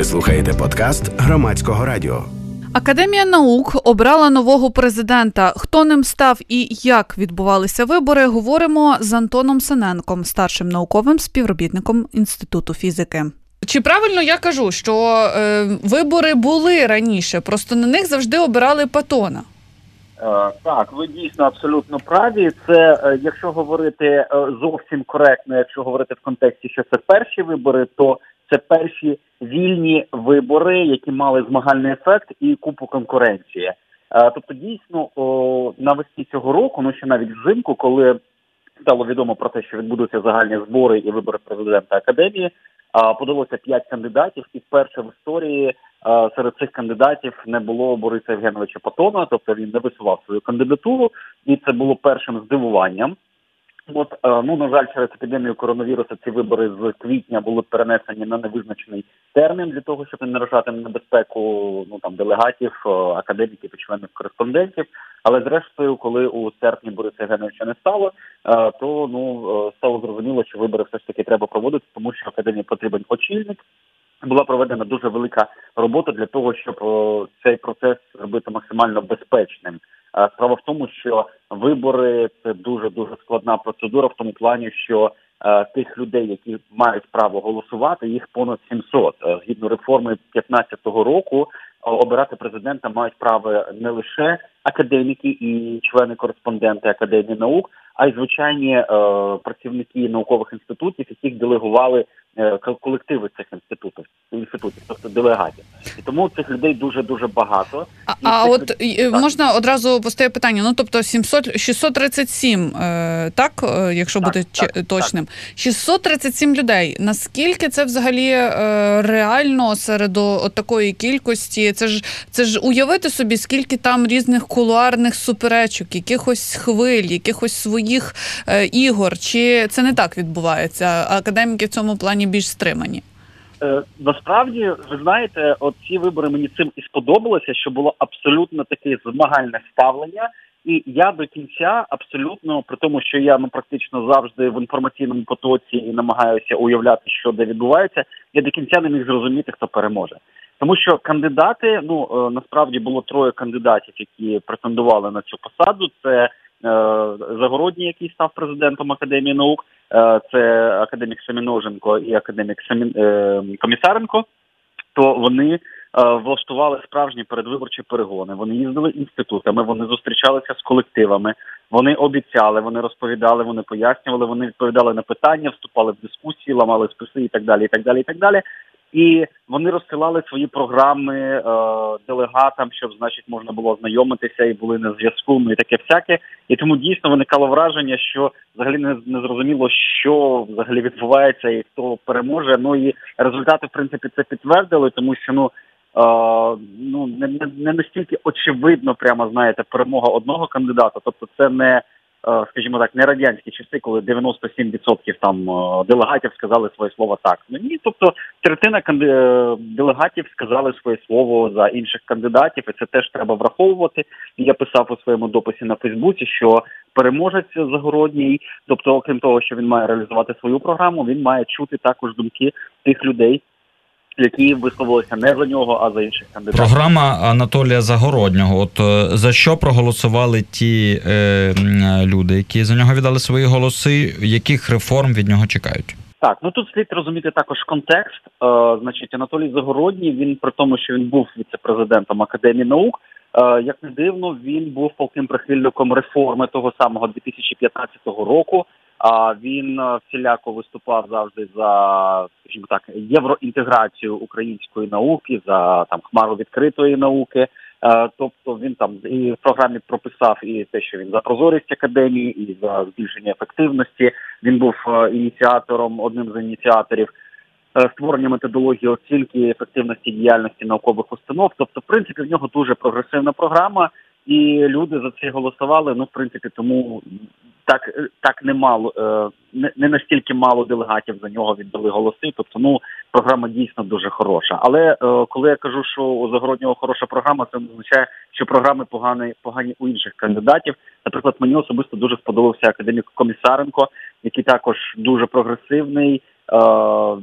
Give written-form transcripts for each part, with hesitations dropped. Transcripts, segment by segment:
Ви слухаєте подкаст Громадського радіо. Академія наук обрала нового президента. Хто ним став і як відбувалися вибори, говоримо з Антоном Синенком, старшим науковим співробітником Інституту фізики. Чи правильно я кажу, що вибори були раніше, просто на них завжди обирали Патона? Так, ви дійсно абсолютно праві. Це, якщо говорити зовсім коректно, якщо говорити в контексті, що це перші вибори, то це перші вільні вибори, які мали змагальний ефект і купу конкуренції. Тобто, дійсно, навесні цього року, ще навіть взимку, коли стало відомо про те, що відбудуться загальні збори і вибори президента Академії, подалося 5 кандидатів, і вперше в історії серед цих кандидатів не було Бориса Євгеновича Патона, тобто він не висував свою кандидатуру, і це було першим здивуванням. На жаль, через епідемію коронавірусу ці вибори з квітня були перенесені на невизначений термін для того, щоб не наражати на небезпеку делегатів, академіків і членів кореспондентів. Але зрештою, коли у серпні Бориса Євгеновича не стало, то стало зрозуміло, що вибори все ж таки треба проводити, тому що академії потрібен очільник. Була проведена дуже велика робота для того, щоб цей процес зробити максимально безпечним. Справа в тому, що вибори – це дуже-дуже складна процедура в тому плані, що тих людей, які мають право голосувати, їх понад 700. Згідно реформи 2015 року, обирати президента мають право не лише академіки і члени-кореспонденти Академії наук, а й звичайні працівники наукових інститутів, яких делегували колективи цих інститутів, тобто делегатів. І тому цих людей дуже-дуже багато. Можна одразу постає питання, тобто 637, так, якщо бути точним. Так. 637 людей. Наскільки це взагалі реально серед такої кількості? Це ж уявити собі, скільки там різних кулуарних суперечок, якихось хвиль, якихось своїх ігор. Чи це не так відбувається? Академіки в цьому плані більш стримані? Насправді, ви знаєте, ці вибори мені цим і сподобалося, що було абсолютно таке змагальне ставлення. І я до кінця абсолютно, при тому, що я практично завжди в інформаційному потоці і намагаюся уявляти, що де відбувається, я до кінця не міг зрозуміти, хто переможе. Тому що кандидати, насправді було 3 кандидатів, які претендували на цю посаду. Це Загородній, який став президентом Академії наук, це академік Семеноженко і академік Комісаренко, то вони влаштували справжні передвиборчі перегони. Вони їздили інститутами, вони зустрічалися з колективами, вони обіцяли, вони розповідали, вони пояснювали, вони відповідали на питання, вступали в дискусії, ламали списи і так далі, і так далі, і так далі. І вони розсилали свої програми делегатам, щоб, можна було ознайомитися і були на зв'язку, і таке всяке. І тому дійсно виникало враження, що взагалі не зрозуміло, що взагалі відбувається і хто переможе. І результати, в принципі, це підтвердили, тому що, не настільки очевидно, перемога одного кандидата. Тобто це не, скажімо так, не радянські часи, коли 97% делегатів сказали своє слово так. Ні, тобто третина делегатів сказали своє слово за інших кандидатів, і це теж треба враховувати. Я писав у своєму дописі на Фейсбуці, що переможець Загородній, тобто окрім того, що він має реалізувати свою програму, він має чути також думки тих людей, які висловилися не за нього, а за інших кандидатів. Програма Анатолія Загороднього. За що проголосували ті люди, які за нього віддали свої голоси? Яких реформ від нього чекають? Так, тут слід розуміти також контекст. Анатолій Загородній, він при тому, що він був віце-президентом Академії наук, як не дивно, він був палким прихильником реформи того самого 2015 року. Він всіляко виступав завжди за, скажімо так, євроінтеграцію української науки, за хмару відкритої науки. Тобто він і в програмі прописав і те, що він за прозорість академії, і за збільшення ефективності. Він був одним з ініціаторів створення методології оцінки оцінки діяльності наукових установ. Тобто, в принципі, в нього дуже прогресивна програма, і люди за це голосували. В принципі, тому так немало, не настільки мало делегатів за нього віддали голоси. Тобто, програма дійсно дуже хороша. Але коли я кажу, що у Загороднього хороша програма, це не означає, що програми погані у інших кандидатів. Наприклад, мені особисто дуже сподобався академік Комісаренко, який також дуже прогресивний,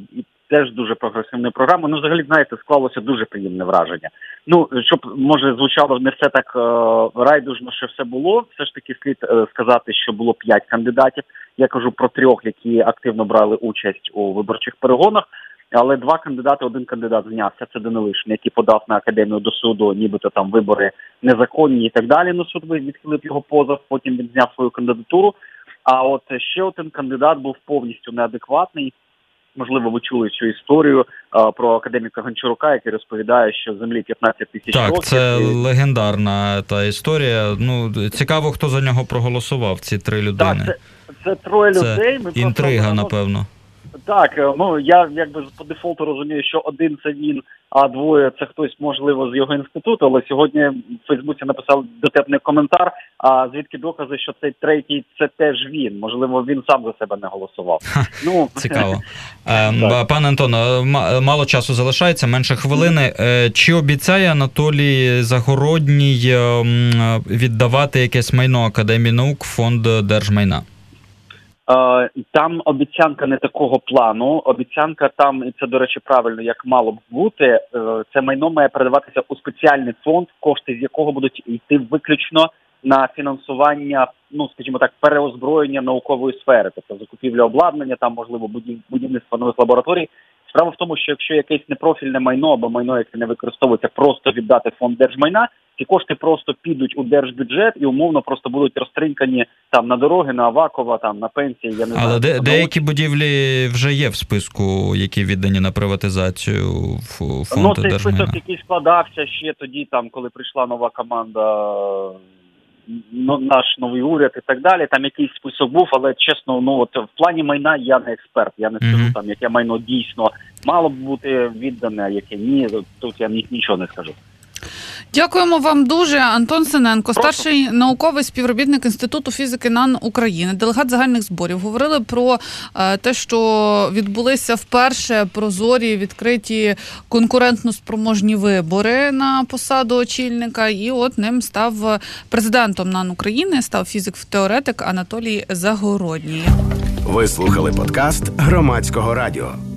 теж дуже прогресивною програмою. Ну, взагалі, знаєте, склалося дуже приємне враження. Ну, щоб, може, звучало не все так райдужно, що все було, все ж таки слід сказати, що було 5 кандидатів. Я кажу про 3, які активно брали участь у виборчих перегонах. Але 2 кандидати, 1 кандидат знявся, це Данилишин, який подав на академію до суду, нібито там вибори незаконні і так далі. Ну, суд відхилив його позов, потім він зняв свою кандидатуру. А от ще один кандидат був повністю неадекватний. Можливо, ви чули цю історію про академіка Гончарука, який розповідає, що землі 15 тисяч років. Так, це легендарна та історія. Ну, цікаво, хто за нього проголосував, ці 3 людини. Так, це 3 людей. Ми інтрига, просто, напевно. Так, ну я якби по дефолту розумію, що 1 це він, а 2 це хтось, можливо, з його інституту, але сьогодні в Фейсбуці написав дотепний коментар, а звідки докази, що цей 3-й це теж він. Можливо, він сам за себе не голосував. Ну, цікаво. Пане Антоне, мало часу залишається, менше хвилини. Чи обіцяє Анатолій Загородній віддавати якесь майно Академії наук в фонд держмайна? Там обіцянка не такого плану. Обіцянка там, і це, до речі, правильно, як мало б бути, це майно має передаватися у спеціальний фонд, кошти з якого будуть йти виключно на фінансування, ну, скажімо так, переозброєння наукової сфери, тобто закупівля обладнання, там, можливо, будівництво нових лабораторій. Справа в тому, що якщо якесь непрофільне майно або майно, яке не використовується, просто віддати в фонд держмайна, ці кошти просто підуть у держбюджет і умовно просто будуть розтринькані там на дороги, на Авакова, там на пенсії, я не знаю. Але деякі будівлі вже є в списку, які віддані на приватизацію в фонд держмайна. Ну, цей список, який складався ще тоді, там, коли прийшла нова команда, наш новий уряд і так далі, там якийсь список був, але чесно, ну от в плані майна я не експерт, я не скажу там, яке майно дійсно мало б бути віддане, а яке ні, тут я нічого не скажу. Дякуємо вам дуже. Антон Синенко, старший науковий співробітник Інституту фізики НАН України, делегат загальних зборів. Говорили про те, що відбулися вперше прозорі, відкриті, конкурентно спроможні вибори на посаду очільника. І от ним став президентом НАН України, став фізик-теоретик Анатолій Загородній. Ви слухали подкаст Громадського радіо.